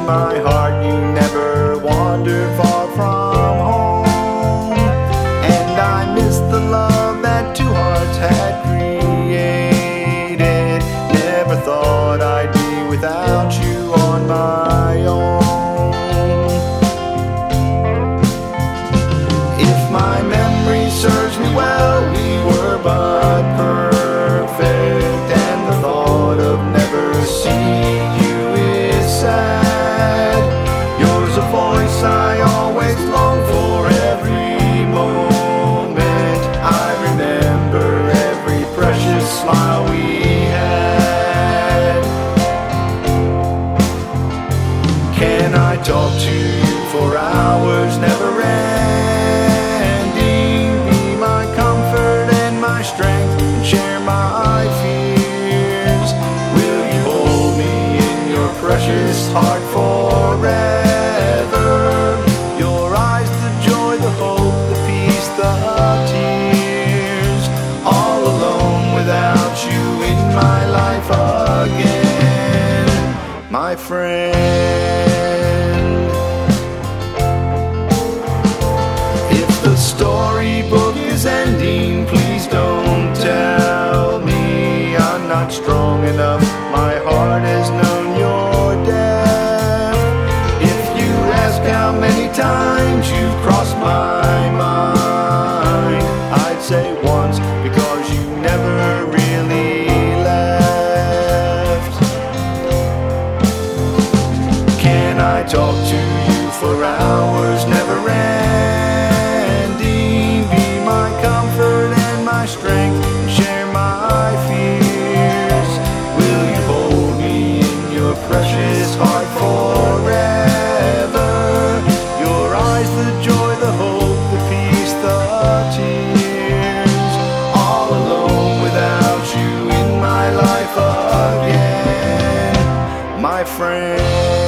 my heart, you never wandered far from home. And I miss the love that two hearts had created. Never thought I'd be without you on my own. If my memory serves me well, we were but perfect, and the thought of never seeing you is sad. Yours a voice I always long for every moment. I remember every precious smile we had. Can I talk to you for hours, never ending? Be my comfort and my strength, and share my fears. Will you hold me in your precious heart forever? Your eyes, the joy, the hope, the peace, the tears. All alone without you in my life again, my friend. If the storybook is ending, please don't tell me I'm not strong enough. My heart has known your death. If you ask how many times you've crossed my mind, I'd say once, because you never really left. Can I talk to you for hours, never ending? Be my comfort and my strength, and share my fears. Will you hold me in your precious heart forever? Your eyes, the joy, the hope, the peace, the tears. All alone without you in my life again, my friend.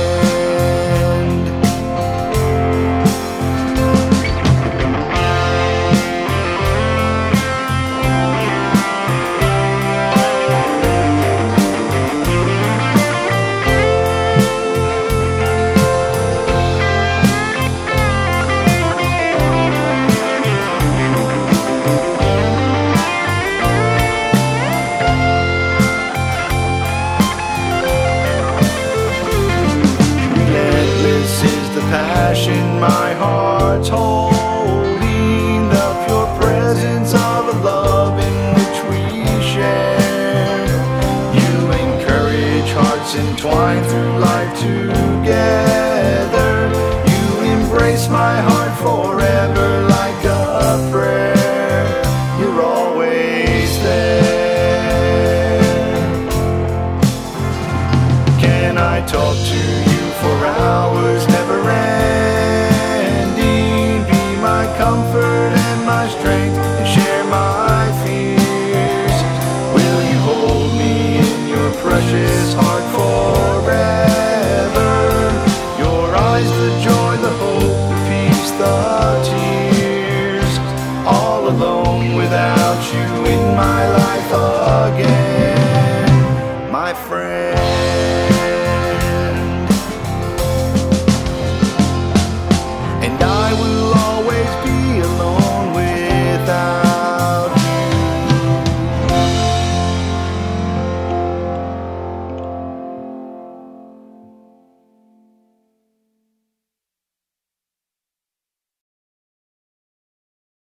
Passion my heart's holding, the pure presence of a love in which we share. You encourage hearts entwined through life together. You embrace my heart forever like a prayer. You're always there. Can I talk to you for hours,